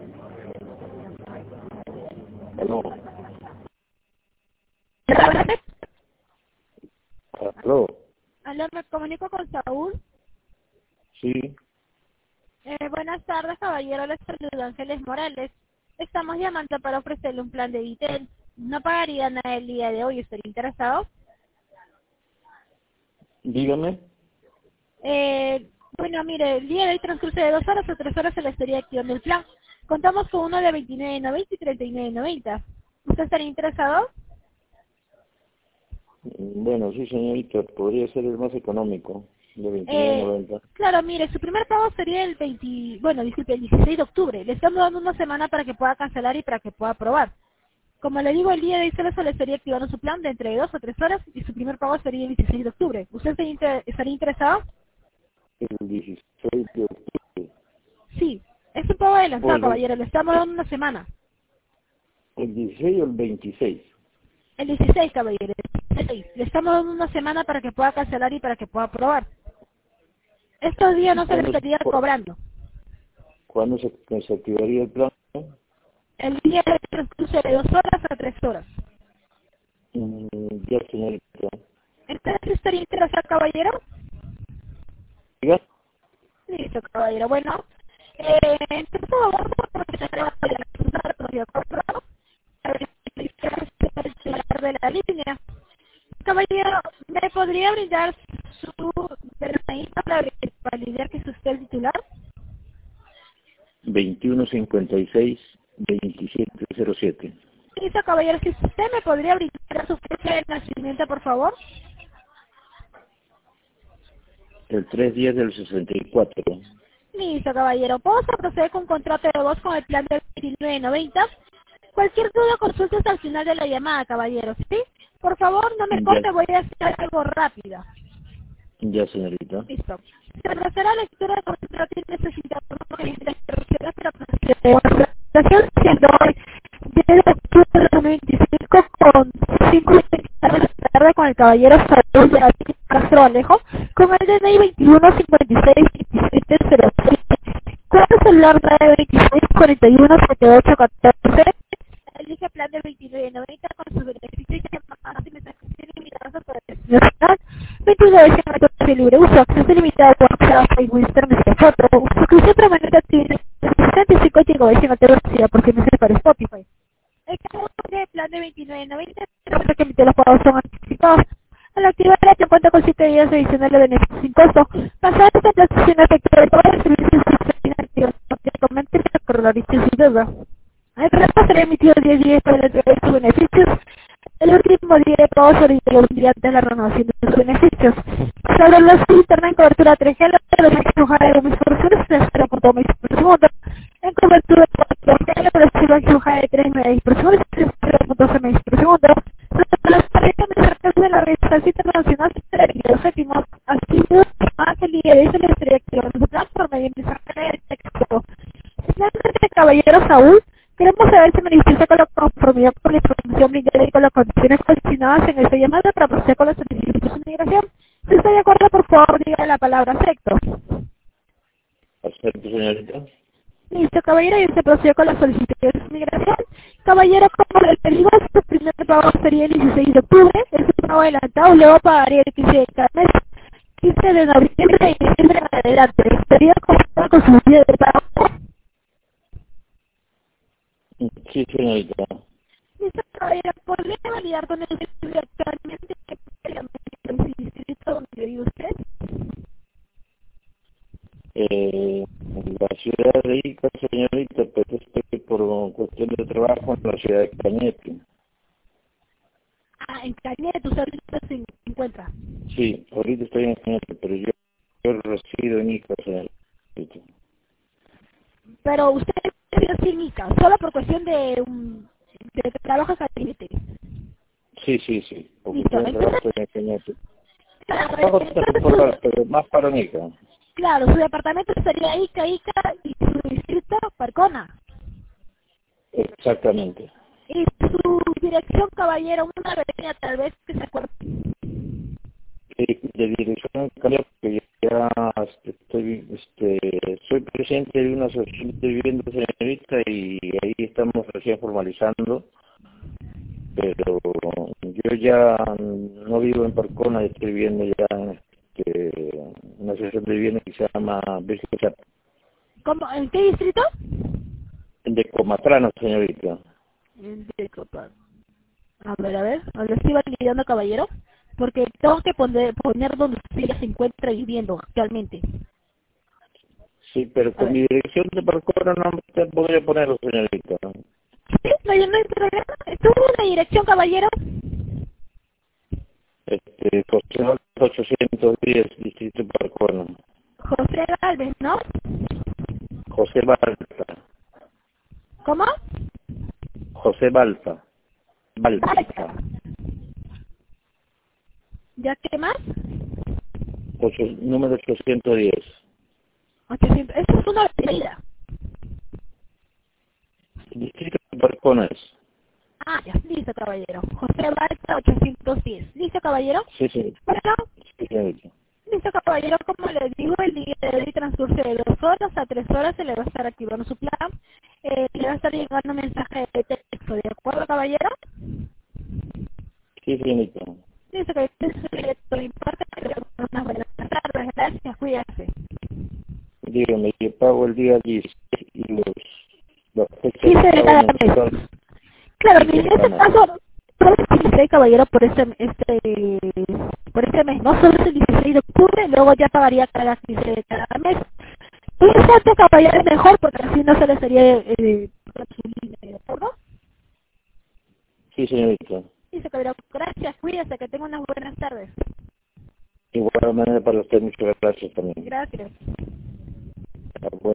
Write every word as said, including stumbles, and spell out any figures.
Aló. Aló. Aló, me comunico con Saúl. Sí. Eh, buenas tardes, caballero. Les saluda Ángeles Morales. Estamos llamando para ofrecerle un plan de Vitel. No pagaría nada el día de hoy. ¿Estaría interesado? Dígame. Eh, bueno, mire, el día de hoy transcurre de dos horas o tres horas se le estaría activando el plan. Contamos con uno de veintinueve noventa y treinta y nueve noventa. ¿Usted estaría interesado? Bueno, sí, señorita, podría ser el más económico, de veintinueve Eh, noventa. claro, mire, su primer pago sería el veinte, bueno, disculpe, el dieciséis de octubre. Le estamos dando una semana para que pueda cancelar y para que pueda probar. Como le digo, el día de hoy solo se le estaría activando su plan de entre dos o tres horas y su primer pago sería el dieciséis de octubre. ¿Usted estaría inter- estaría interesado? El dieciséis de octubre. Sí, es un pago adelantado, Bueno, caballero. Le estamos dando una semana. el dieciséis o el veintiséis. El dieciséis, caballero. El dieciséis. Le estamos dando una semana para que pueda cancelar y para que pueda probar. Estos días ¿Y no se le cuándo, estaría cu- cobrando. cuándo se, se activaría el plan? El día de hoy transcurre de dos horas a tres horas. Mm, ya, señorita. Entonces, ¿estaría interesado, caballero? Diga. Listo, caballero. Bueno, eh, entonces vamos a proceder a la propia compra para verificar de la línea. Caballero, ¿me podría brindar su D N I para validar que es usted el titular? veintiuno cincuenta y seis, veintisiete cero siete. Listo, caballero. Si usted me podría brindar su fecha de nacimiento, por favor. El tres diez del sesenta y cuatro. Listo, caballero. Vamos a proceder con un contrato de voz con el plan de veintinueve noventa. Cualquier duda, consulte hasta el final de la llamada, caballero, ¿sí? Por favor, no me Ya, corte, voy a hacer algo rápido. ya, señorita. Listo. Se procederá a la lectura del contrato y necesitamos que interrupciones para proceder a la presentación, siendo hoy diez de octubre de dos mil veinticinco con cinco de la tarde con el caballero Saúl de Ávila Castro Alejo, con el D N I veintiuno cincuenta y seis veintisiete cero siete, con el celular nueve veintiséis cuarenta y uno setenta y ocho catorce. Elige plan del veintinueve noventa con sus beneficios y llamadas y mensajes ilimitados para el nacional, veintinueve de libre uso, acceso ilimitado a WhatsApp, Facebook, Instagram y foto, suscripción permanente activa, sesenta y cinco gigabytes en alta velocidad por si no se para Spotify. El caso del plan de veintinueve noventa, recuerda que emitir los pagos son anticipados. Al activar el hecho cuenta con siete días adicionales de beneficios sin costo. Pasar esta transición efectiva de todos los servicios financieros, prácticamente se correlaristas sin deuda. El programa será emitido diez días para la entrega de sus beneficios. El último día de pago sería el día de la renovación de sus beneficios. Sobre los que internet en cobertura tres G, los extrujados de mis porciones de cero punto dos megas por segundo. En cobertura cuatro G, los extrujados de tres megas por segundo de cero punto dos megas por segundo. Las parejas de cerca de la red internacional de los séptimos, así que Ángel y Edith se les estaría activando su plan por medio de mensaje de texto. Finalmente, caballero Saúl, queremos saber si manifiesta con la conformidad con la información brindada y con las condiciones consignadas en esta llamada para proceder con la solicitud de migración. Si está de acuerdo, por favor, diga la palabra acepto. Acepto, señorita. Listo, caballero, y se procede con la solicitud de migración. Caballero, como le pedimos, su primer pago sería el dieciséis de octubre, es un pago adelantado, luego pagaría el quince de cada mes, quince de noviembre y diciembre en adelante. Estaría conforme con su día de pago. Sí, señorita. Listo, caballero, ¿podría validar con el estudio actualmente que el distrito donde vive usted? Eh, en la ciudad de Ica, señorita, pues estoy por cuestión de trabajo en la ciudad de Cañete. Ah, en Cañete, usted ahorita se encuentra. Sí, ahorita estoy en Cañete, pero yo, yo resido en Ica, señorita. Pero usted vive sin Ica, solo por cuestión de, um, de trabajo en Cañete. Sí, sí, sí, por Listo, cuestión de trabajo entonces, estoy en Cañete. claro, Trabajo también por entonces la- pero más para en Ica. su, claro, su departamento sería Ica, Ica y su distrito Parcona. Exactamente. Y su dirección, caballero, una avenida tal vez que se acuerde. Sí, de dirección cambió porque ya ya este, estoy, este, soy presidente de una asociación de vivienda, señorita, y ahí estamos recién formalizando, pero yo ya no vivo en Parcona, estoy viviendo ya en este, una asociación de vivienda que se llama Virgen Chapa. ¿Cómo? ¿En qué distrito? De Comatrano, señorita. En Decopan. A ver, a ver, a ver si va validando, caballero, porque tengo que poner, poner donde usted ya se encuentra viviendo actualmente. Sí, pero A con ver. mi dirección de Parcona no me podría ponerlo, señorita. Sí, no, no hay problema. ¿Tuvo una dirección, caballero? Este, José Balta ochocientos diez, distrito Parcona. José Galvez, ¿no? José Balta. ¿Cómo? José Balta. Balta. Balta. ¿Ya qué más? Ocho, número ochocientos diez. ochocientos. Eso es una avenida. Distrito de Parcona es. Ah, ya, listo, caballero. José Balta ochocientos diez. ¿Listo, caballero? Sí, sí. Bueno, Sí, señorita. listo, caballero. Como le digo, el día de hoy transcurso de dos horas a tres horas se le va a estar activando su plan. Eh, le va a estar llegando un mensaje de texto, ¿de acuerdo, caballero? Sí, señorita. Listo, que esto no importa, pero unas buenas tardes. Gracias, cuídate. Dígame, yo pago el día dieciséis y los, las fechas de quince de pago cada mensual mes. Claro, quince en de este cada mes. caso, solo es el dieciséis, caballero, por este, este, por este mes, no solo es el dieciséis de octubre, luego ya pagaría cada quince de cada mes. Y este caballero es mejor, porque así no se le sería eh, ¿de acuerdo? Sí, señorita. Dice caballero, gracias, cuídese, que tenga unas buenas tardes. Igual manera para usted, muchas gracias también. Gracias. Ah, bueno.